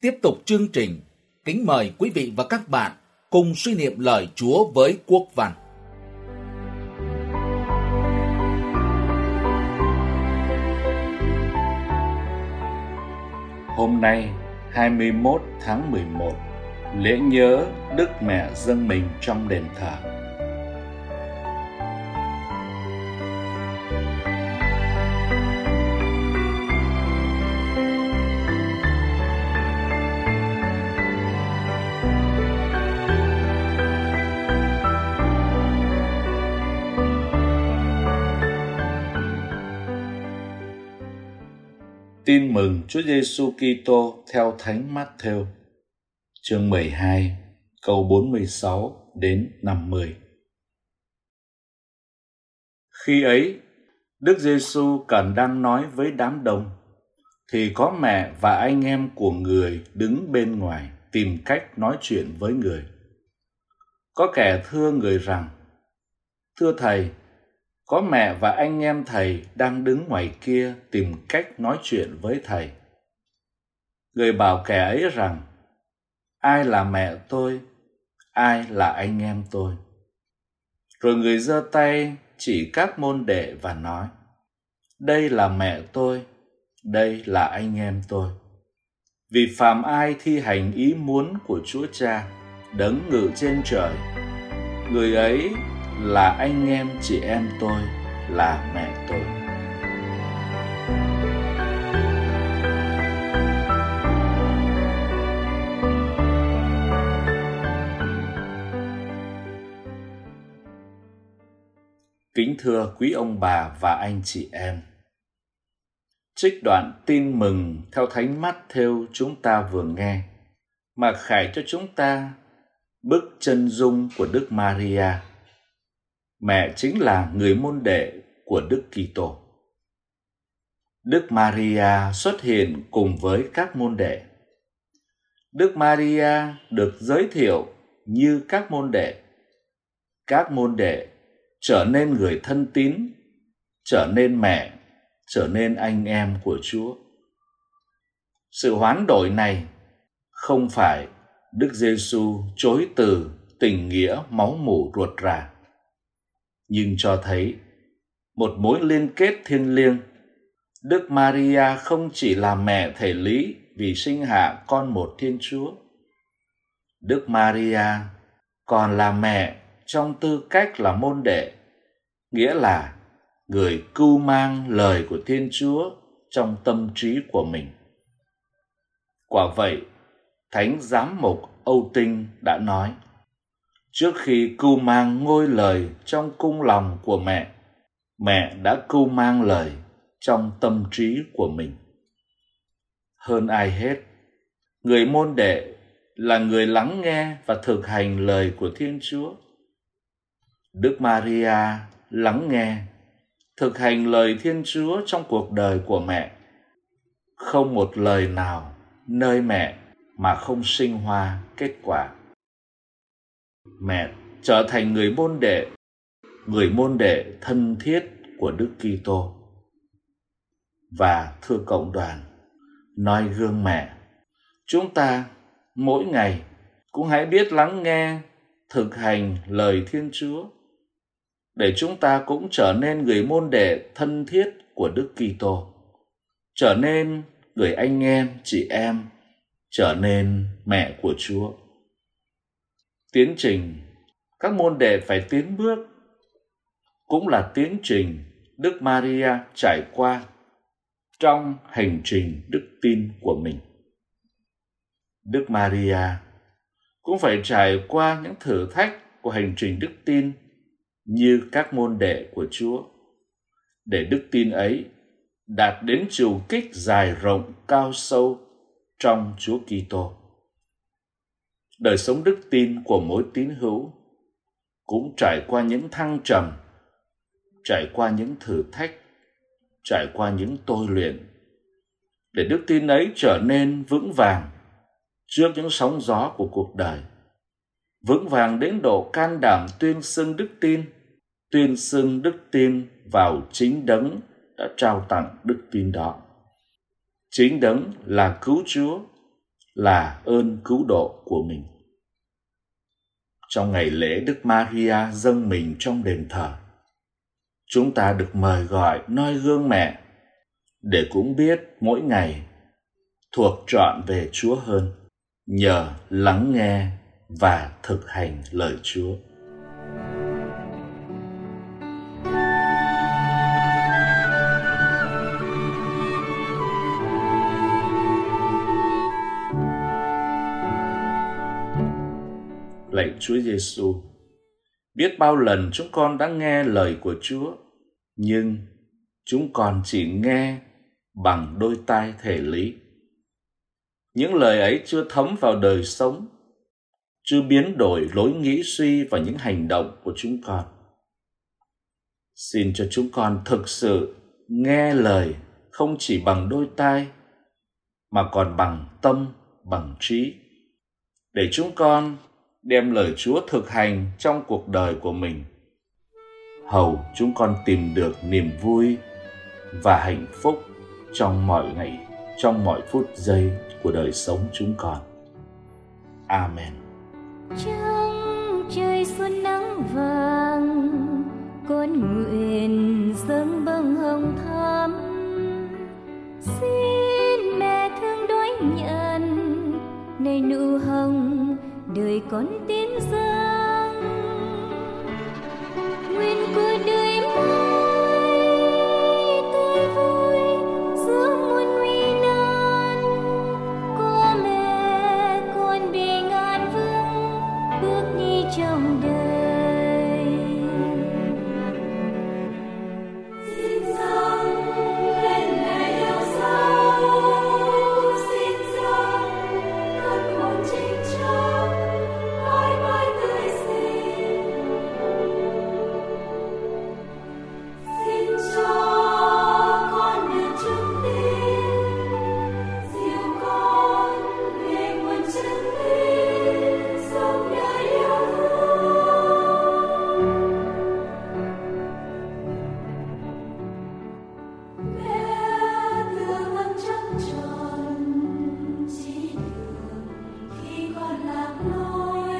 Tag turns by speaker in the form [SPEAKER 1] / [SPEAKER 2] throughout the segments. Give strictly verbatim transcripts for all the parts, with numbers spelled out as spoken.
[SPEAKER 1] Tiếp tục chương trình, kính mời quý vị và các bạn cùng suy niệm lời Chúa với Quốc Văn.
[SPEAKER 2] Hôm nay, hai mươi mốt tháng mười một, lễ nhớ Đức Mẹ dâng mình trong đền thờ. Tin mừng Chúa Giêsu Kitô theo Thánh Mát-thêu, chương mười hai, câu bốn mươi sáu đến năm mươi. Khi ấy, Đức Giêsu còn đang nói với đám đông, thì có mẹ và anh em của người đứng bên ngoài tìm cách nói chuyện với người. Có kẻ thưa người rằng: "Thưa Thầy, có mẹ và anh em Thầy đang đứng ngoài kia tìm cách nói chuyện với Thầy." Người bảo kẻ ấy rằng: "Ai là mẹ tôi? Ai là anh em tôi?" Rồi người giơ tay chỉ các môn đệ và nói: "Đây là mẹ tôi, đây là anh em tôi. Vì phàm ai thi hành ý muốn của Chúa Cha, đấng ngự trên trời, người ấy là anh em chị em tôi, là mẹ tôi." Kính thưa quý ông bà và anh chị em, trích đoạn tin mừng theo Thánh Mát-thêu chúng ta vừa nghe mà khải cho chúng ta bức chân dung của Đức Maria. Mẹ chính là người môn đệ của Đức Kitô. Đức Maria xuất hiện cùng với các môn đệ. Đức Maria được giới thiệu như các môn đệ. Các môn đệ trở nên người thân tín, trở nên mẹ, trở nên anh em của Chúa. Sự hoán đổi này không phải Đức Giêsu chối từ tình nghĩa máu mủ ruột rà, nhưng cho thấy một mối liên kết thiêng liêng. Đức Maria không chỉ là mẹ thể lý vì sinh hạ con một Thiên Chúa. Đức Maria còn là mẹ trong tư cách là môn đệ, nghĩa là người cưu mang lời của Thiên Chúa trong tâm trí của mình. Quả vậy, Thánh Giám mục Âu Tinh đã nói: trước khi cưu mang ngôi lời trong cung lòng của mẹ, mẹ đã cưu mang lời trong tâm trí của mình. Hơn ai hết, người môn đệ là người lắng nghe và thực hành lời của Thiên Chúa. Đức Maria lắng nghe, thực hành lời Thiên Chúa trong cuộc đời của mẹ. Không một lời nào nơi mẹ mà không sinh hoa kết quả. Mẹ trở thành người môn đệ, người môn đệ thân thiết của Đức Kitô. Và thưa cộng đoàn, noi gương mẹ, chúng ta mỗi ngày cũng hãy biết lắng nghe, thực hành lời Thiên Chúa, để chúng ta cũng trở nên người môn đệ thân thiết của Đức Kitô, trở nên người anh em, chị em, trở nên mẹ của Chúa. Tiến trình các môn đệ phải tiến bước cũng là tiến trình Đức Maria trải qua trong hành trình đức tin của mình. Đức Maria cũng phải trải qua những thử thách của hành trình đức tin như các môn đệ của Chúa, để đức tin ấy đạt đến chiều kích dài rộng cao sâu trong Chúa Kitô. Đời sống đức tin của mỗi tín hữu cũng trải qua những thăng trầm, trải qua những thử thách, trải qua những tôi luyện, để đức tin ấy trở nên vững vàng trước những sóng gió của cuộc đời, vững vàng đến độ can đảm tuyên xưng đức tin, tuyên xưng đức tin vào chính đấng đã trao tặng đức tin đó. Chính đấng là cứu Chúa, là ơn cứu độ của mình. Trong ngày lễ Đức Maria dâng mình trong đền thờ, chúng ta được mời gọi noi gương mẹ để cũng biết mỗi ngày thuộc trọn về Chúa hơn, nhờ lắng nghe và thực hành lời Chúa. Lạy Chúa Giêsu, biết bao lần chúng con đã nghe lời của Chúa, nhưng chúng con chỉ nghe bằng đôi tai thể lý. Những lời ấy chưa thấm vào đời sống, chưa biến đổi lối nghĩ suy và những hành động của chúng con. Xin cho chúng con thực sự nghe lời không chỉ bằng đôi tai, mà còn bằng tâm, bằng trí, để chúng con đem lời Chúa thực hành trong cuộc đời của mình, hầu chúng con tìm được niềm vui và hạnh phúc trong mọi ngày, trong mọi phút giây của đời sống chúng con. Amen.
[SPEAKER 3] Trong trời xuân nắng vàng, con nguyện dâng bâng hồng thắm, xin mẹ thương đón nhận này nụ hồng đời con tiến dâng. Nguyện của đời mới tươi vui giữa muôn nguy nan, có mẹ con bình an vững bước đi trong đời. Xin dâng lên mẹ yêu dấu, xin dâng con hồn chính trong mãi mãi tươi xinh. Xin cho con được chứng tín, dìu con về nguồn chân lý, sống đời yêu thương. Mẹ thương ơn trắng tròn chỉ đường khi con lạc lối.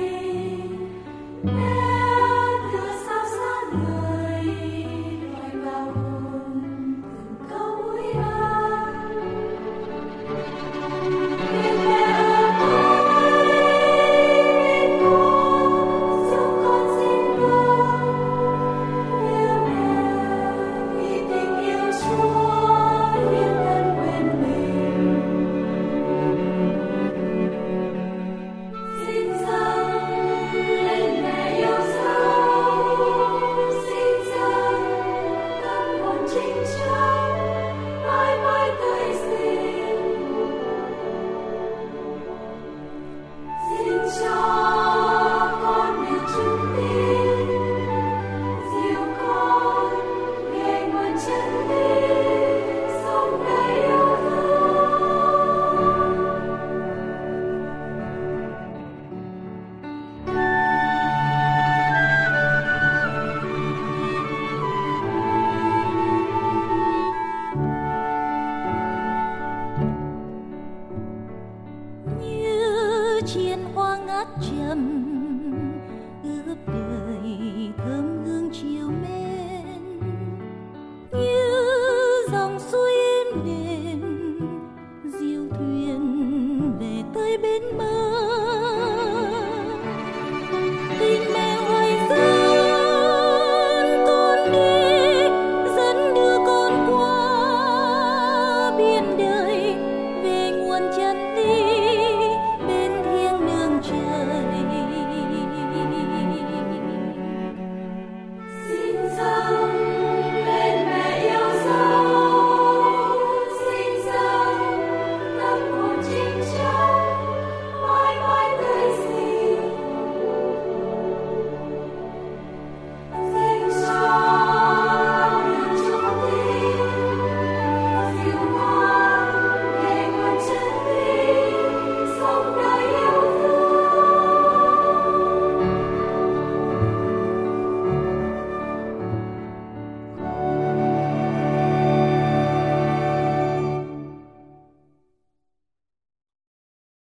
[SPEAKER 3] Mẹ đưa sao sáng người đòi vào hồn từng câu ủi an. Nguyện mẹ ơi, nguyện con giúp con xin vâng yêu mẹ vì tình yêu Chúa hiến thân quên mình. Xin dâng lên mẹ yêu dấu, xin dâng tâm hồn chính trong mãi mãi tươi xinh. Xin cho con được chứng tín, dìu con về nguồn chân lý, sống đời yêu thương. Như chiên hoa ngát trầm ướp đời thơm hương chiều mến, như dòng suối êm đềm diêu thuyền về tới bến bờ.